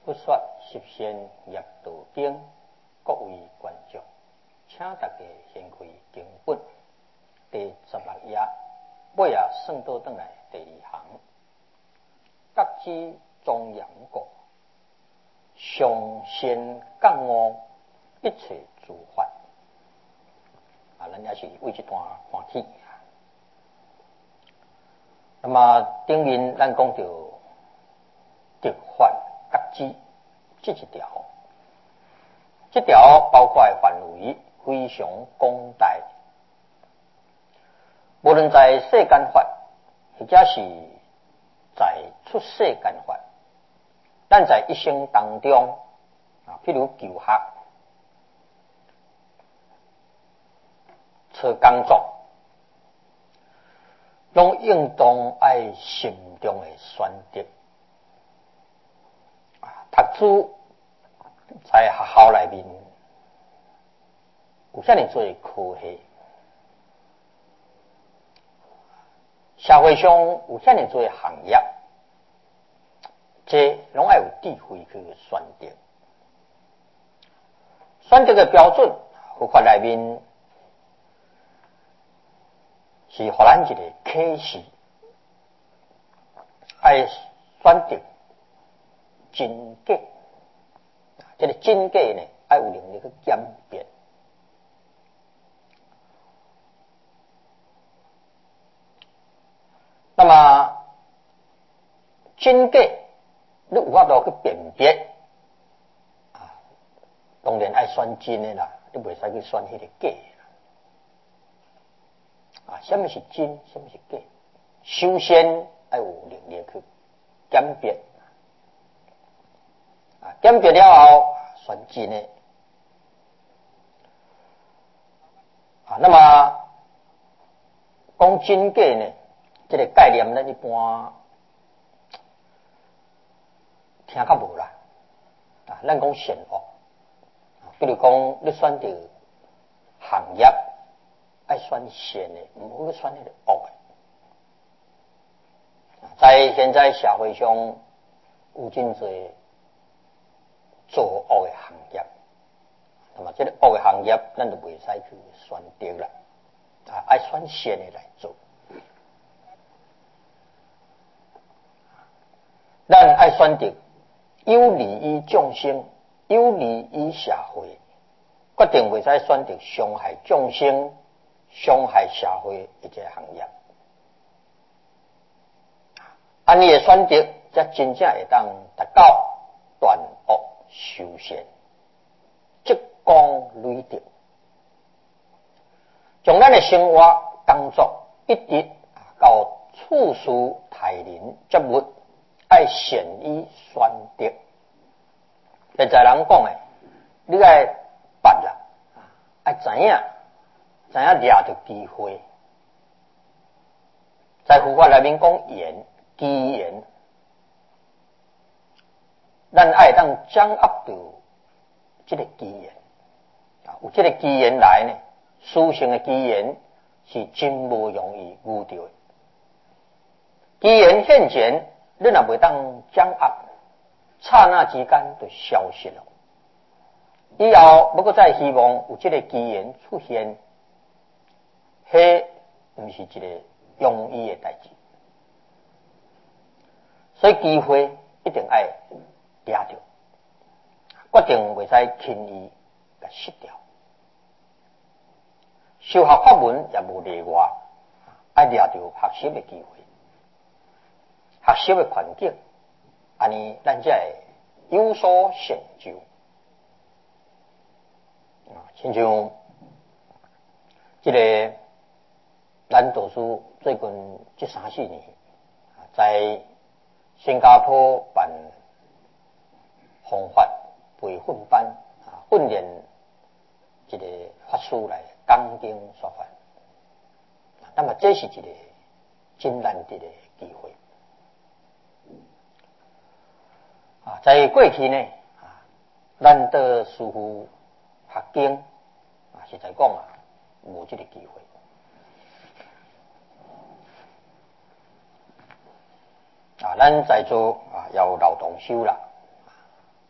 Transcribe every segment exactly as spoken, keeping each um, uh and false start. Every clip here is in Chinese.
不说十善业道经，各位观众，请大家掀开经本第十六页，尾啊算倒转来第二行，各知庄严果，上善降恶，一切诸法。啊，咱也是为这段看起。那么顶面咱讲到德法各知这一条，这条包括的范围非常广大，无论在世间法，或者是在出世间法，咱在一生当中啊，譬如求学、找工作，拢应当爱心中的选择。啊，读书在学校内面有遐尼多科系，社会上有遐尼多行业，这拢爱有智慧去选择。选择的标准，佛法内面是互咱一个启示，爱选择真假。这个真假呢，爱有能力去鉴别。那么真假，你有法度去辨别啊？当然爱选真的啦，你袂使去选迄个假啊。什么是真？什么是假？首先爱有能力去鉴别啊，鉴别了后选真的啊。那么讲真假呢？这个概念咱一般听较无啦啊。咱讲善恶，比如讲你选择行业，爱选善的，唔好去选那个恶的。在现在社会上有真多做恶的行业，那么这个恶的行业，咱就袂使去选择啦啊，爱选善的来做。咱爱选择有利于众生、有利于社会，决定袂使选择伤害众生、伤害社会的这个行业。安尼的选择，才真正会当达到断恶修善、积功累德，将咱的生活、工作一直到处事待人接物，爱善于选择。现在人讲诶，你爱捌啦，爱知影，知影抓着机会。在佛法内面讲言，机言，咱爱当掌握到这个机言啊，有这个机言来呢，殊胜的机言是真无容易遇到的。机言现前，你若袂当掌握，刹那之间就消失了。以后不过再希望有这个机缘出现，迄不是一个容易的代志。所以机会一定爱抓着，决定袂使轻易甲失掉。修学法门也无例外，爱抓着学习的机会，学习的环境，安尼咱才会有所成就。啊，亲像这个咱导师最近这三四年在新加坡办弘法培训班啊，训练这个法师来讲经说法。那么这是一个真难得的机会啊！在过去呢，啊，咱的师父学经啊，实在讲啊，无这个机会啊。咱在座啊，要有老同修啦，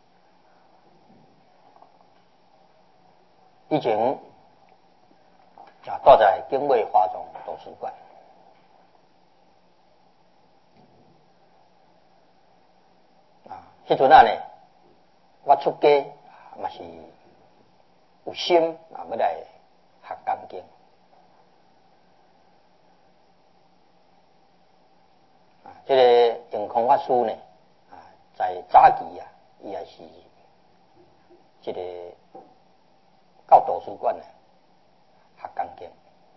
以前啊，住在景美华总图书馆。啊，迄阵啊呢，我出家嘛是有心啊，要来学钢经。啊，这个永康法师呢，啊，在早期啊，伊也是这个到图书馆呢学钢经。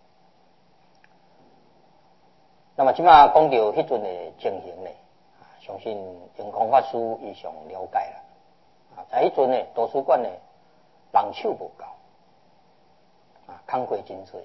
那么即马讲到迄阵的情形呢，啊，相信永康法师伊上了解啦。啊，在迄阵呢，图书馆呢人手无够，啊，工课真多。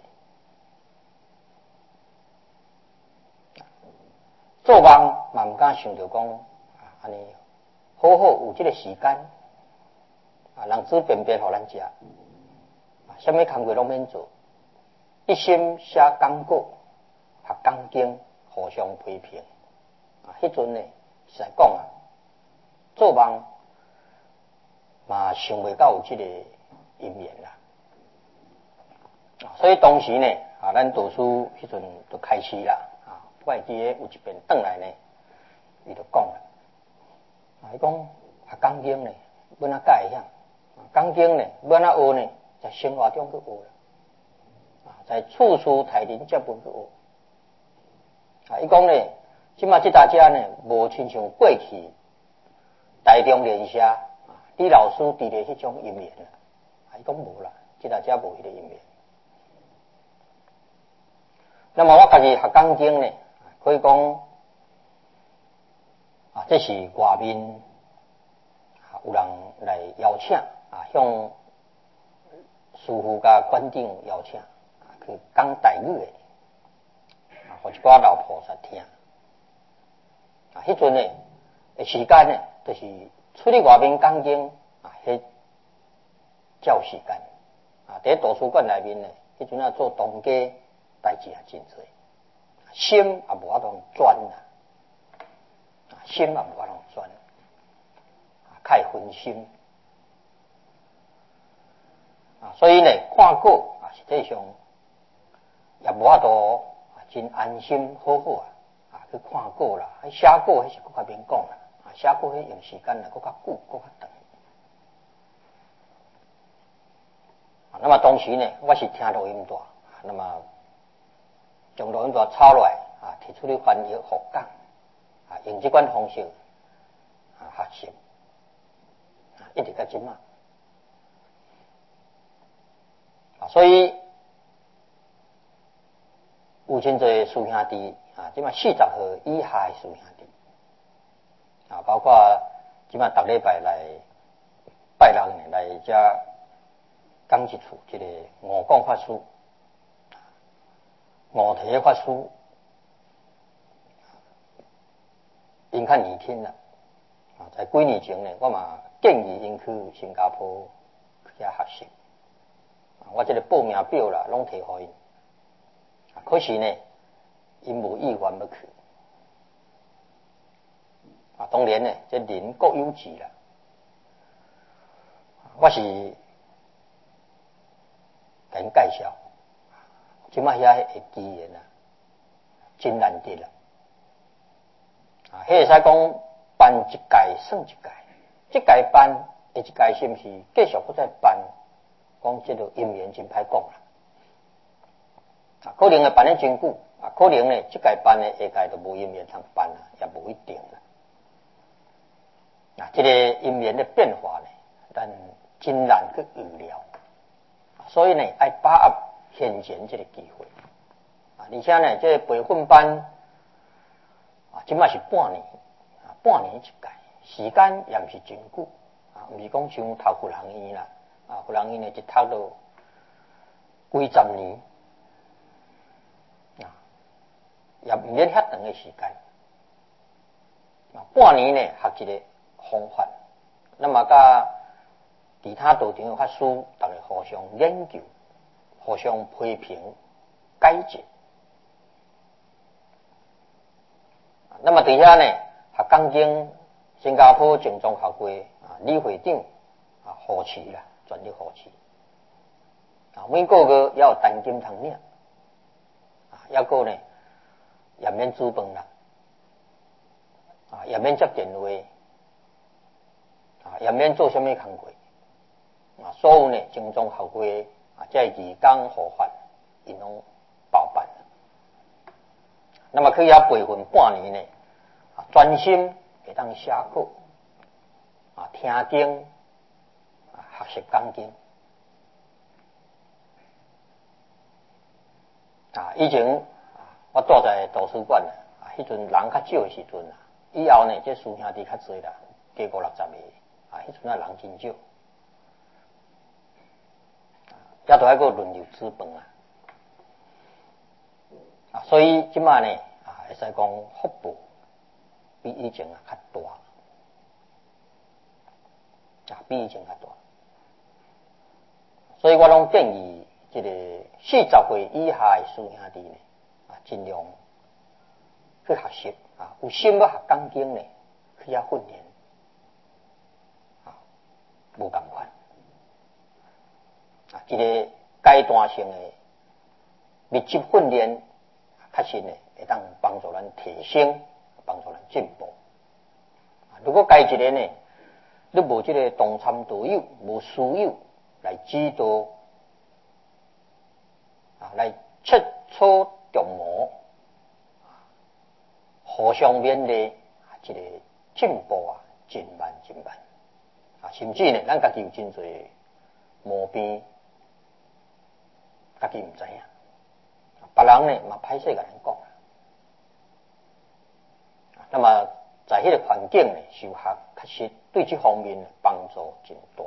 做梦嘛毋敢想着讲，啊，安尼好好有即个时间，啊，人煮便便互咱食，啊，啥物工课拢免做，一心写讲稿、学讲经，互相批评。啊，迄阵呢，实在讲啊，做梦嘛想袂到有即个因缘啦。啊，所以当时呢，啊，咱读书迄阵就开始啦。我会记得有一遍转来呢，伊就讲啦，啊，伊讲学钢经呢，要哪解晓？钢经呢，要哪学呢？在生活中去学啦，啊，在处处台林接本去学。啊，伊讲呢，即马即大家呢，无亲像过去台中联社啊，李老师伫咧迄种因缘啦。啊，伊讲无啦，即大家无迄个因缘。那么我家己学钢经呢？可以讲啊，这是外面啊有人来邀请啊，向师父甲馆长邀请啊去讲台语的啊，互一寡老菩萨听啊。迄阵呢，的时间呢，就是出去外面讲经啊，迄照时间啊。伫图书馆内面呢，迄阵啊做当家代志也真多。心也无法通转啦，心也无法通转，太分心啊！所以呢，看稿啊，实际上也无法度真安心好好啊啊去看稿啦。写稿迄是更较免讲啦，啊，写稿迄用时间啦，更较久，更较长。啊，那么当时呢，我是听录音带，那么。将录音带抄落来啊，提出去翻译互讲啊，用这款方式啊学习啊，一直到今嘛啊，所以有真侪师兄弟啊，即嘛四十岁以下的师兄弟啊，包括即嘛逐礼拜来拜六呢来遮讲一次，这个五讲法师。五体法师，因较年轻啦，啊，在几年前呢，我嘛建议因去新加坡去遐学习，啊，我这个报名表啦，拢摕互因，啊，可是呢，因无意愿要去，啊，当然呢，这人各有志啦，我是甲因介绍。即摆遐个机缘啊，真难得啦！啊，迄会使讲办一届算一届，即届办下一届是毋是继续搁再办？讲即个因缘真歹讲啦。啊，可能会办得真久，啊，可能呢，即届办的下届就无因缘通办啦，也无一定啦。啊，即个因缘的变化呢，咱真难去预料，所以呢，爱把握现前这个机会啊，而且呢，这个培训班啊，即摆是半年啊，半年一届，时间也毋是真久啊，毋是讲像读佛学院啦啊，佛学院呢一读到几十年啊，也毋免遐长的时间啊，半年呢学一个方法，那么甲其他道场的法师，大家互相研究。互相批评、改进。那么底下呢，学钢经新加坡正宗学会啊，李会长啊，扶持啦，全力扶持。 啊，每个月也有单金通领，啊，还有呢，也免煮饭啦，啊，也免接电话，啊，也免做什么工作，啊，所有呢正宗合规啊，这义工合法，因拢包办。那么去遐培训半年呢，啊，专心会当写课，啊，听经，啊，学习讲经。啊，以前啊，我住在图书馆啊，迄阵人较少的时阵啊，以后呢，这师兄弟较侪啦，加五六十个，啊，迄阵啊人真少，也都还个轮流煮饭啊，啊，所以即摆呢，啊，会使讲福报比以前啊较大，啊，比以前较大，所以我拢建议这个四十岁以下的师兄弟呢，啊，尽量去学习啊，有心要学讲经呢，去遐训练，啊，无共款，啊，一个阶段性的密集训练，确实呢会当帮助咱提升，帮助咱进步。啊，如果家一个呢，你无这个同参道友，无师友来指导，啊，来切磋琢磨，互相勉励，啊，这个进步啊，真慢真慢，啊，甚至呢，咱家己有真侪毛病，家己唔知影，别人呢嘛歹势甲咱讲。那么在迄个环境呢，修学确实对这方面帮助真大。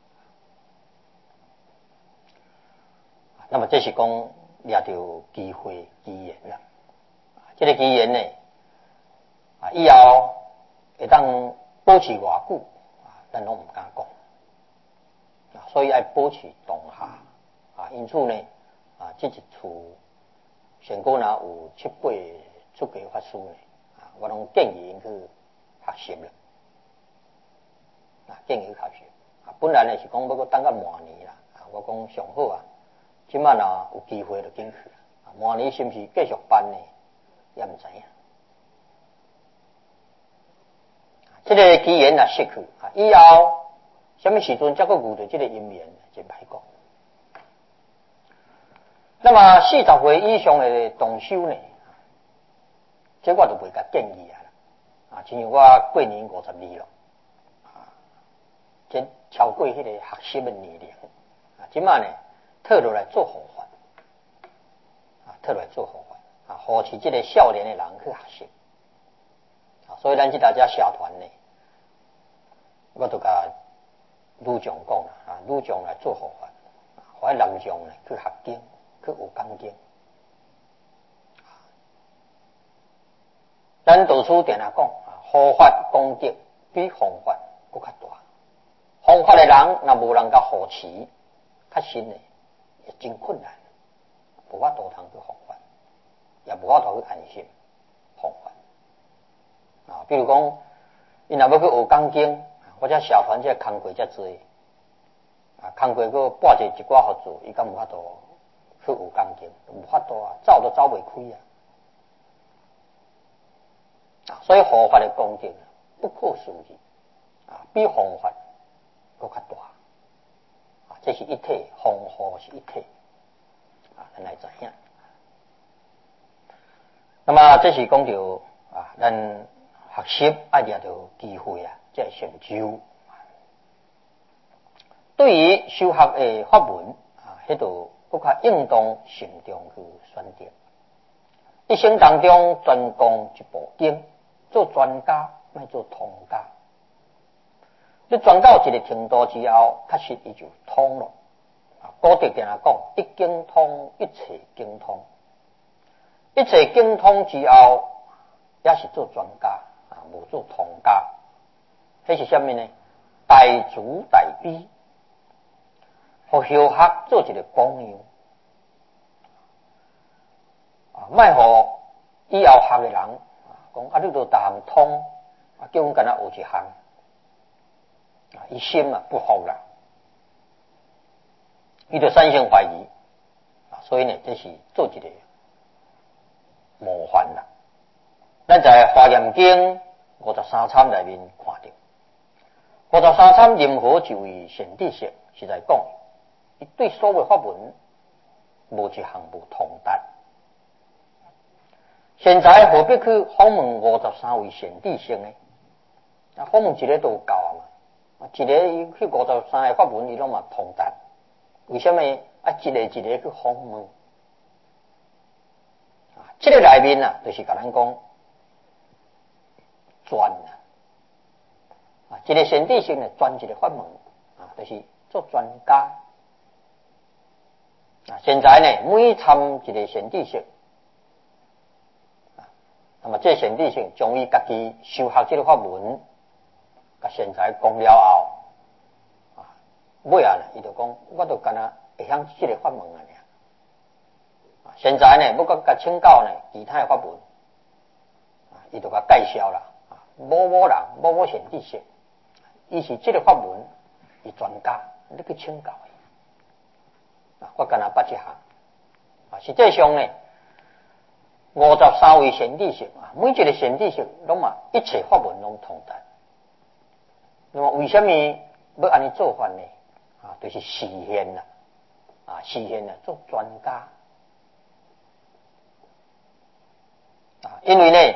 那么这是讲掠到机会机缘啦，这个机缘呢，啊，以后会当保持偌久啊，咱拢唔敢讲，啊，所以要保持当下啊。因此呢，啊，这一处成果若有七八出家法师呢，啊，我拢建议因去学习啦，啊，建议去学习。啊，本来呢是讲要搁等到明年啦，啊，我讲上好啊，即摆若有机会就紧去，啊，明年是毋是继续办呢？也唔知影。这个机缘若失去，啊，以后什么时阵才搁遇到这个因缘，就歹讲。那么四十岁以上的同修呢，这我就袂甲建议啊，啊，亲像我过年五十二了，啊，这超过迄个学习的年龄，啊，即摆呢，退落来做护法，啊，退落来做护法，啊，扶持这个少年的人去学习，啊，所以咱这大家社团呢，我都甲女将讲啦，啊，女将来做护法，或者男将呢去学经，去学讲经。咱读书定来讲，护法功德比弘法更较大。弘法的人若无人甲扶持，较实呢也真困难，无法度通去弘法，也无法度去安心弘法。啊，比如讲，伊若要去学讲经，或者社团这工课遮多，啊，工课个拨一一寡合作，伊敢无法度去学讲经，无法度啊，走都走袂开啊。啊，所以护法的功德不可思议啊，比弘法更较大啊，这是一体，弘护是一体啊，咱来知影。那么这是讲到啊，咱学习爱掠到机会啊，才会成就。对于修学的法门啊，迄度更较应当慎重去选择。一生当中专攻一部经。做专家，莫做通家。你专到一个程度之后，确实伊就通了。啊，古德定来讲，一经通，一切经通。一切经通之后，也是做专家，啊，无做通家。迄是啥物呢？大主大悲，互修学做一个榜样。啊，莫互以后学的人。讲啊，你都逐项通，啊，叫阮干那学一项，啊，伊心啊不服啦， 伊就产生怀疑啊，所以呢，这是做一个模范啦。咱在《华严经》五十三参内面看到，五十三参任何一位贤知识是在讲，伊对所有法门无一项无通达。现在何必去访问五十三位贤知识呢？啊，访问一个都有够啊嘛，一个伊去五十三个法门伊拢嘛通达，为什么啊一个一个去访问？啊，这个内面啊，就是甲咱讲专啊，啊，一个贤知识呢，专一个法门啊，就是做专家啊。现在呢，每参一个贤知识。那么这贤知识将伊家己修学这个法门，甲现在讲了后，啊，尾啊呢，伊就讲，我都干那会晓这个法门啊，啊，现在呢，要甲请教呢其他的法门，啊，伊就甲介绍啦，啊，某某人，某某贤知识，伊是这个法门，伊专家，你去请教伊，啊，我干那捌一项，啊，实际上呢。五十三位贤知识啊，每一个贤知识拢嘛一切法门拢通达。那么为什么要安尼做法呢？啊，就是示现啦，啊，示现啦，做专家啊，因为呢，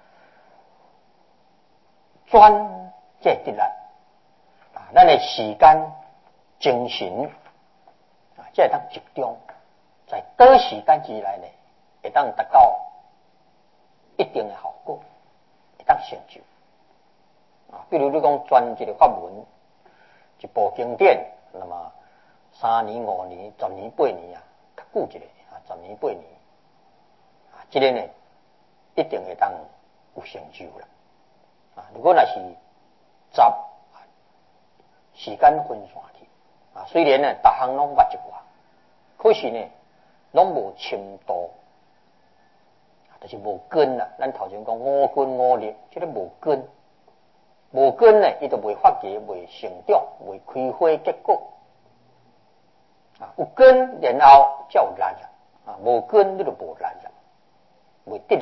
专这得力啊，咱的时间、精神啊，这当集中在短时间之内呢。会当达到一定的效果，会当成就啊。比如你讲专一个法门，一部经典，那么三年、五年、十年、八年啊，较久一个啊，十年、八年啊，这个呢一定会当有成就啦啊。如果那是杂时间分散去啊，虽然呢，逐项拢捌一寡，可是呢，拢无深度。就是无根啦，咱头前讲五根五力，这个无根，无根呢，伊就未发芽、未成长、未开花结果。啊，有根然后才有力啦，啊，无根你就无力啦，未得力。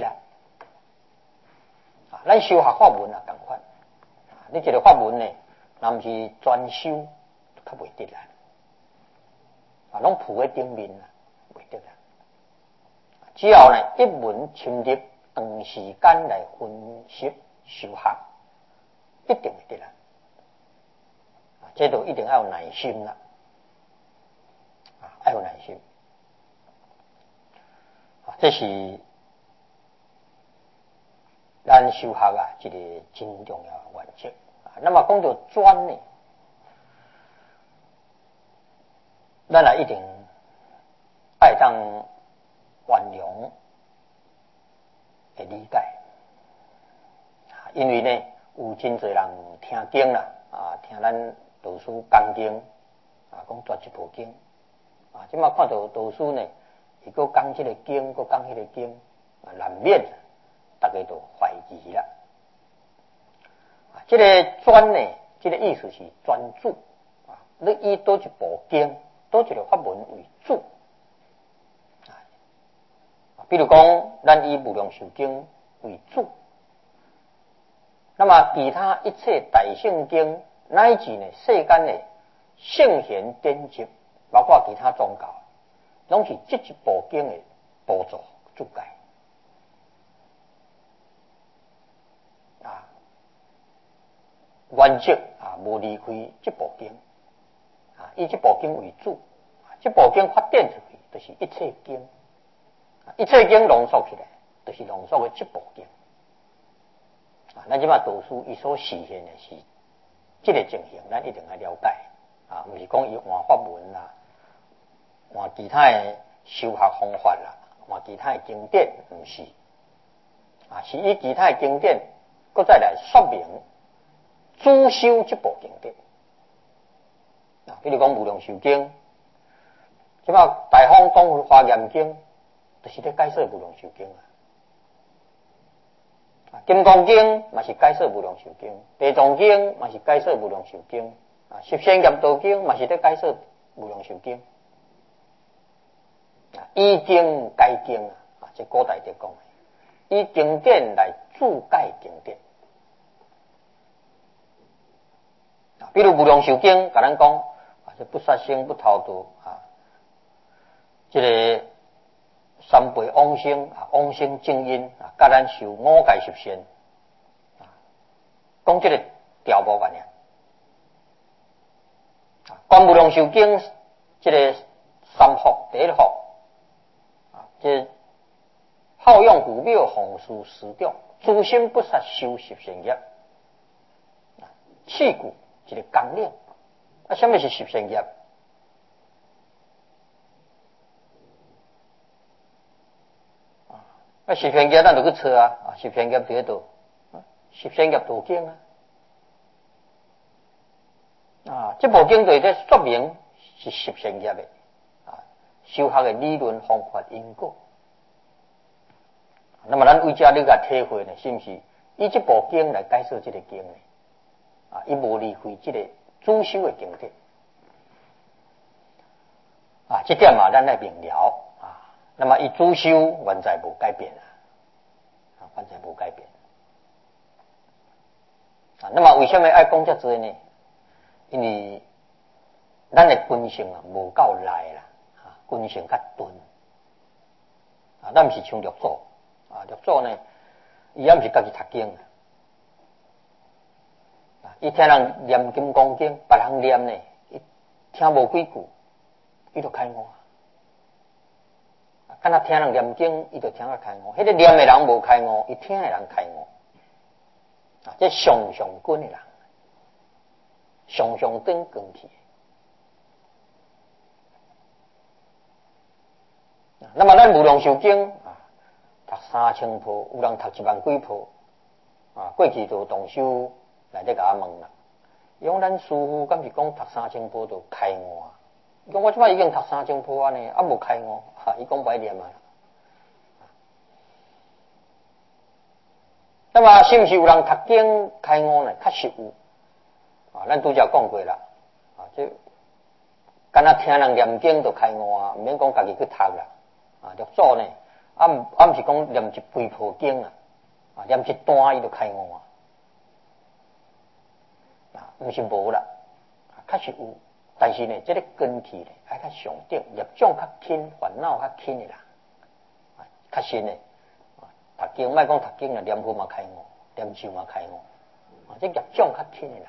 啊，咱修学法门啊，同款，啊，你这个法门呢，若毋是专修，较未得力，啊，拢铺喺顶面啦，未得力。只要呢一门深入，长时间来分析修学，一定会得啦。啊，这都一定要有耐心啦，啊，要有耐心。啊，这是咱修学啊一个真重要的原则。啊，那么讲到专呢，咱来一定爱当。圆融的理解，因为呢，有真侪人听经啦，啊，听咱道师讲经，啊，讲绝一部经，啊，即马看到道师呢，伊个讲这个经，个讲迄个经，啊，难免大家都怀疑啦。啊，这个专呢，这个意思是专注，啊，你以多一部经，多一个法门为主。比如讲，咱以无量寿经为主，那么其他一切大圣经乃至呢世间的圣贤典籍，包括其他宗教，拢是这一部经的辅助注解啊，原则啊无离开这部经啊，以这部经为主，这部经发展出去就是一切经。一切经浓缩起来，就是浓缩的这部经啊。咱即马道师伊所实现的是这个情形，咱一定要了解啊，毋是讲伊换法门啦，换其他的修学方法啦，换其他的经典，毋是啊，是以其他的经典，搁再来说明主修这部经典啊。比如讲无量寿经，即马大方讲华严经。就是咧解说无量寿经啊，金刚经嘛是解说无量寿经，地藏经嘛是解说无量寿经，啊，十善业道经嘛是咧解说无量寿经， 以经解经啊，这古代在讲的，以经典来注解经典。啊，比如《无量寿经》，甲咱讲啊，这不杀生、不偷盗啊，这个三辈往生啊，往生正因啊，甲咱受五戒十善啊，讲这个条目安尼。啊，《观无量寿经》这个三福，第一福啊，这好用古庙，弘事师长，诸心不杀，修十善业。啊，四句一个纲领。啊，什么是十善业？啊，十善业咱就去找啊，啊，十善业伫倒？十善业道经啊。啊，这部经对咧说明是十善业的啊，修学的理论方法因果。那么咱为遮你个体会呢，是不是？以这部经来解说这个经呢？啊，伊无离开这个主修的经典啊，这点嘛，咱来明了啊。那么伊主修原在无改变啊，原在无改变啊。那么为什么爱讲遮多呢？因为咱的根性啊，无够赖啦，啊，根性较钝啊。咱毋是像六祖啊，六祖呢，伊也毋是家己读经啊，伊听人念金刚经，别人念呢，伊听无几句，伊就开悟啊。敢若听人念经，伊就听啊开悟。迄个念的人无开悟，伊听的人开悟啊。这上上根的人。上上顶光去，那么咱无量寿经啊，读三千部，有人读一万几部啊。过去就同修来咧甲我问啦，伊讲咱师父敢是讲读三千部就开悟啊？伊讲我即摆已经读三千部安尼，啊无开悟，哈，伊讲歹念啊。那么是毋是有人读经开悟呢？确实有。啊，咱拄则讲过啦，啊，这敢若听人念经就开悟啊，毋免讲家己去读啦。啊，六祖呢，啊毋啊毋是讲念一规部经啊，啊念一段伊就开悟啊，啊，毋是无啦，啊，确实有，但是呢，这个根基呢，爱较上顶，业障较轻，烦恼较轻的人，啊，确实呢，啊，读经莫讲读经啦，念佛嘛开悟，念咒嘛开悟，啊，这业障较轻的人。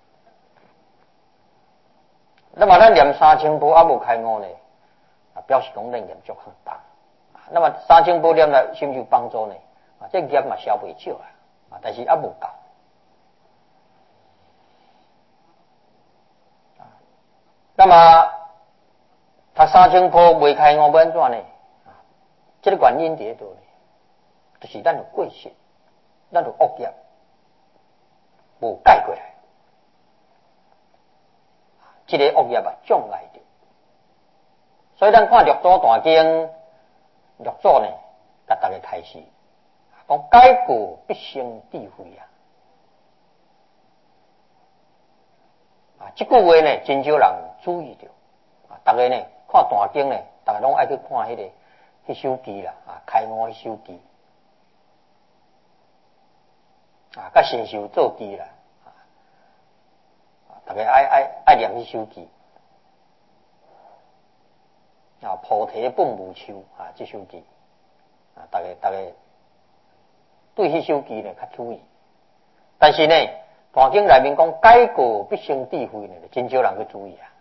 那么咱念三千部啊无开悟呢，啊表示讲咱业足较重。那么三千部念了是毋是有帮助呢？啊，这业嘛消袂少啊，啊，但是啊无够。啊，那么读三千部未开悟要安怎呢？啊，这个原因伫倒呢，就是咱有过失，咱有恶业无改过来。这个恶业啊障碍着，所以咱看六祖大经，六祖呢，甲大家开始讲改过必生智慧啊！啊，这句话呢，真少人注意着啊。大家呢看大经呢，大家拢爱去看迄、那个迄首记啦，啊，开悟迄首记啊，甲神秀做记啦。大家爱爱爱念迄首记啊，菩提本无树啊，这首记啊，大家大家对迄首记呢较注意。但是呢，大经内面讲改过必生智慧呢，真少人去注意啊。